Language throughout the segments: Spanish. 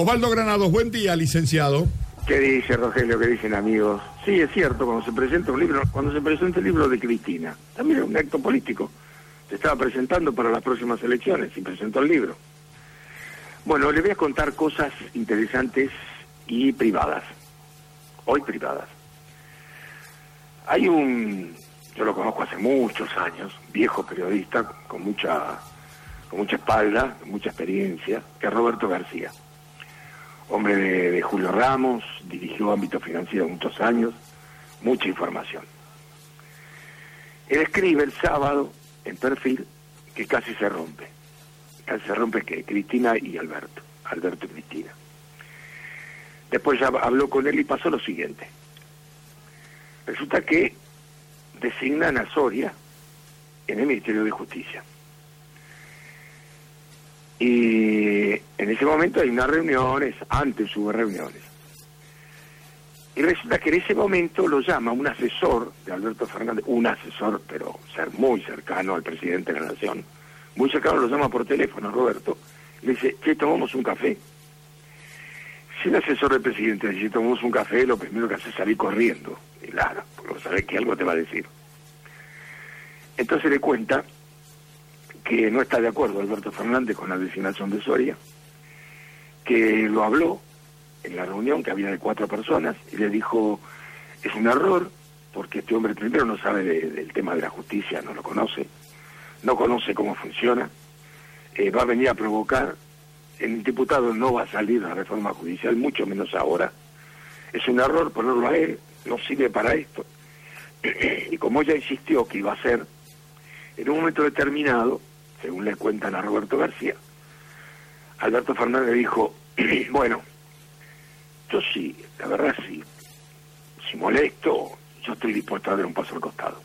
Osvaldo Granados, buen día, licenciado. ¿Qué dice Rogelio? ¿Qué dicen amigos? Sí, es cierto, cuando se presenta el libro de Cristina, también es un acto político. Se estaba presentando para las próximas elecciones y presentó el libro. Bueno, le voy a contar cosas interesantes y privadas. Hoy privadas. Yo lo conozco hace muchos años, viejo periodista, con mucha espalda, con mucha experiencia, que es Roberto García. Hombre de Julio Ramos, dirigió ámbito financiero muchos años, mucha información. Él escribe el sábado en Perfil que casi se rompe que Cristina y Alberto y Cristina. Después ya habló con él y pasó lo siguiente. Resulta que designan a Soria en el Ministerio de Justicia. Y en ese momento hay unas reuniones, antes hubo reuniones. Y resulta que en ese momento lo llama un asesor de Alberto Fernández, un asesor, pero ser muy cercano al presidente de la Nación, muy cercano, lo llama por teléfono, Roberto, y le dice, che, tomamos un café. Si el asesor del presidente dice, tomamos un café, lo primero que hace es salir corriendo, claro, porque sabes que algo te va a decir. Entonces le cuenta que no está de acuerdo Alberto Fernández con la designación de Soria, que lo habló en la reunión, que había de 4 personas, y le dijo, es un error, porque este hombre primero no sabe del tema de la justicia, no lo conoce, no conoce cómo funciona, va a venir a provocar, el diputado no va a salir de la reforma judicial, mucho menos ahora, es un error ponerlo a él, no sirve para esto, y como ella insistió que iba a ser, en un momento determinado, según le cuentan a Roberto García, Alberto Fernández dijo, bueno, yo sí, la verdad sí, si molesto, yo estoy dispuesto a dar un paso al costado.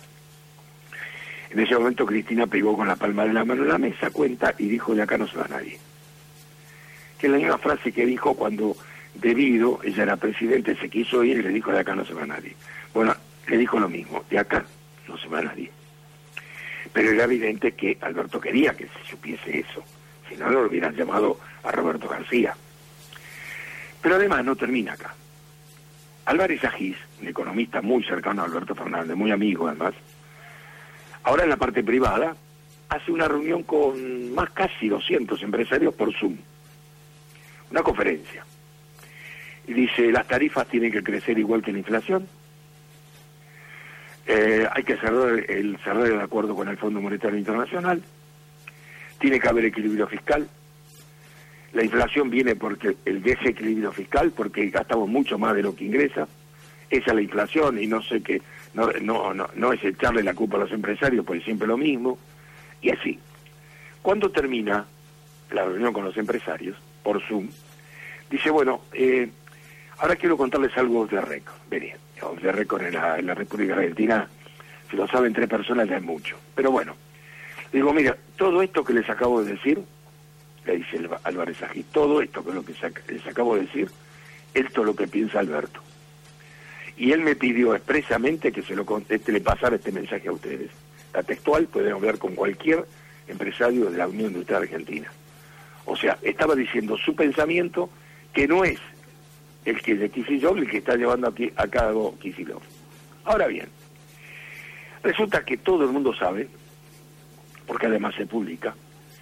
En ese momento Cristina pegó con la palma de la mano en la mesa, cuenta, y dijo, de acá no se va nadie. Que es la misma frase que dijo cuando, debido, ella era presidente, se quiso ir y le dijo, de acá no se va nadie. Bueno, le dijo lo mismo, de acá no se va nadie. Pero era evidente que Alberto quería que se supiese eso, si no, no lo hubieran llamado a Roberto García. Pero además no termina acá. Álvarez Agis, un economista muy cercano a Alberto Fernández, muy amigo además, ahora en la parte privada, hace una reunión con más casi 200 empresarios por Zoom, una conferencia, y dice, las tarifas tienen que crecer igual que la inflación, hay que cerrar el acuerdo con el Fondo Monetario Internacional, tiene que haber equilibrio fiscal, la inflación viene porque el desequilibrio fiscal, porque gastamos mucho más de lo que ingresa, esa es la inflación, y no sé qué, no es echarle la culpa a los empresarios, pues siempre lo mismo, y así. Cuando termina la reunión con los empresarios, por Zoom, dice, bueno, ahora quiero contarles algo de récord. Vení, de récord en la República Argentina, si lo saben 3 personas ya es mucho. Pero bueno, digo, mira, todo esto que les acabo de decir, le dice Álvarez Agis, todo esto que es lo que les acabo de decir, esto es lo que piensa Alberto. Y él me pidió expresamente que se lo conteste, le pasara este mensaje a ustedes. La textual, pueden hablar con cualquier empresario de la Unión Industrial Argentina. O sea, estaba diciendo su pensamiento, que no es el que es de Kicillof, el que está llevando aquí a cabo Kicillof. Ahora bien, resulta que todo el mundo sabe, porque además se publica,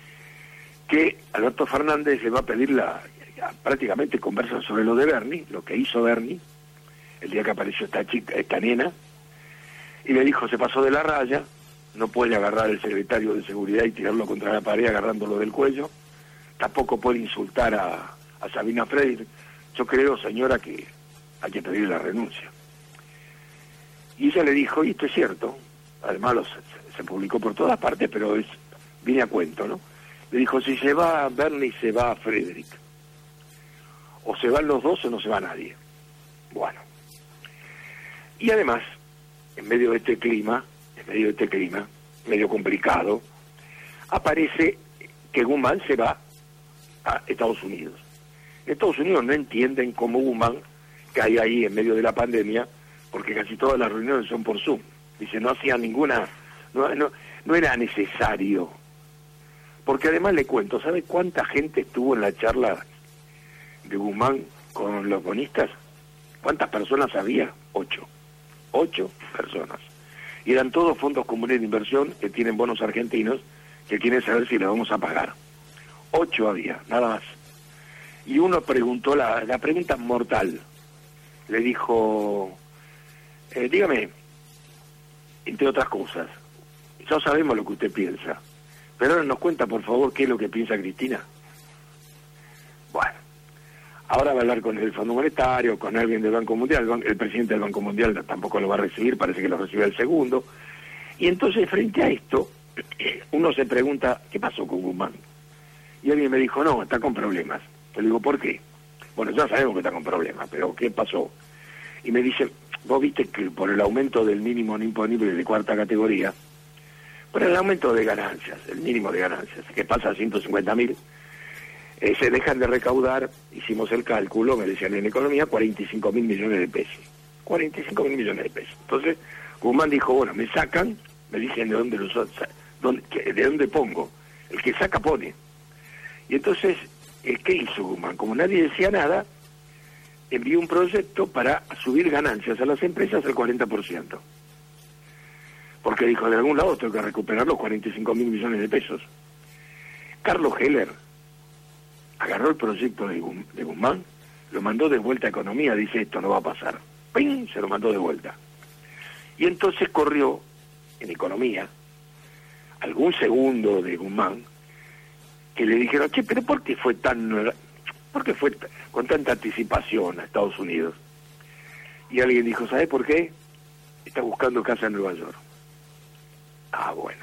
que Alberto Fernández le va a pedir prácticamente conversa sobre lo de Bernie, lo que hizo Bernie, el día que apareció esta nena, y le dijo, se pasó de la raya, no puede agarrar al secretario de Seguridad y tirarlo contra la pared agarrándolo del cuello, tampoco puede insultar a Sabina Freire. Yo creo, señora, que hay que pedirle la renuncia. Y ella le dijo, y esto es cierto, además se publicó por todas partes, pero viene a cuento, ¿no? Le dijo, si se va Bernie, se va Frederick. O se van los dos o no se va nadie. Bueno. Y además, en medio de este clima, medio complicado, aparece que Guzmán se va a Estados Unidos. En Estados Unidos no entienden cómo Guzmán cae ahí en medio de la pandemia, porque casi todas las reuniones son por Zoom. Dice, no hacía ninguna, no era necesario. Porque además le cuento, ¿sabe cuánta gente estuvo en la charla de Guzmán con los bonistas, ¿cuántas personas había? 8. 8 personas. Y eran todos fondos comunes de inversión que tienen bonos argentinos que quieren saber si le vamos a pagar. 8 había, nada más. Y uno preguntó la pregunta mortal. Le dijo, dígame, entre otras cosas, ya sabemos lo que usted piensa, pero ahora nos cuenta, por favor, qué es lo que piensa Cristina. Bueno, ahora va a hablar con el Fondo Monetario, con alguien del Banco Mundial, el presidente del Banco Mundial tampoco lo va a recibir, parece que lo recibe el segundo. Y entonces, frente a esto, uno se pregunta, ¿qué pasó con Guzmán? Y alguien me dijo, no, está con problemas. Yo le digo, ¿por qué? Bueno, ya sabemos que está con problemas, pero ¿qué pasó? Y me dice, vos viste que por el aumento del mínimo no imponible de cuarta categoría, por el aumento de ganancias, el mínimo de ganancias, que pasa a 150.000, se dejan de recaudar, hicimos el cálculo, me decían en economía, 45.000 millones de pesos. 45.000 millones de pesos. Entonces, Guzmán dijo, bueno, me sacan, me dicen de dónde pongo. El que saca pone. Y entonces, ¿qué hizo Guzmán? Como nadie decía nada, envió un proyecto para subir ganancias a las empresas al 40%. Porque dijo, de algún lado tengo que recuperar los 45.000 millones de pesos. Carlos Heller agarró el proyecto de Guzmán, lo mandó de vuelta a Economía, dice, esto no va a pasar. ¡Ping! Se lo mandó de vuelta. Y entonces corrió en Economía algún segundo de Guzmán que le dijeron, che, pero ¿por qué fue con tanta anticipación a Estados Unidos? Y alguien dijo, ¿sabe por qué? Está buscando casa en Nueva York. Ah, bueno,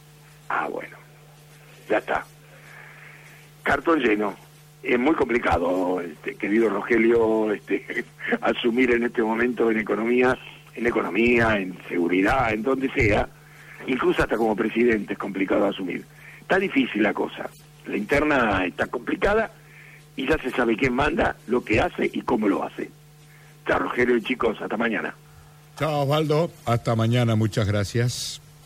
ya está. Cartón lleno. Es muy complicado, querido Rogelio, asumir en este momento en economía, en seguridad, en donde sea, incluso hasta como presidente es complicado asumir. Está difícil la cosa. La interna está complicada y ya se sabe quién manda, lo que hace y cómo lo hace. Chao, Rogelio y chicos, hasta mañana. Chao, Osvaldo. Hasta mañana, muchas gracias.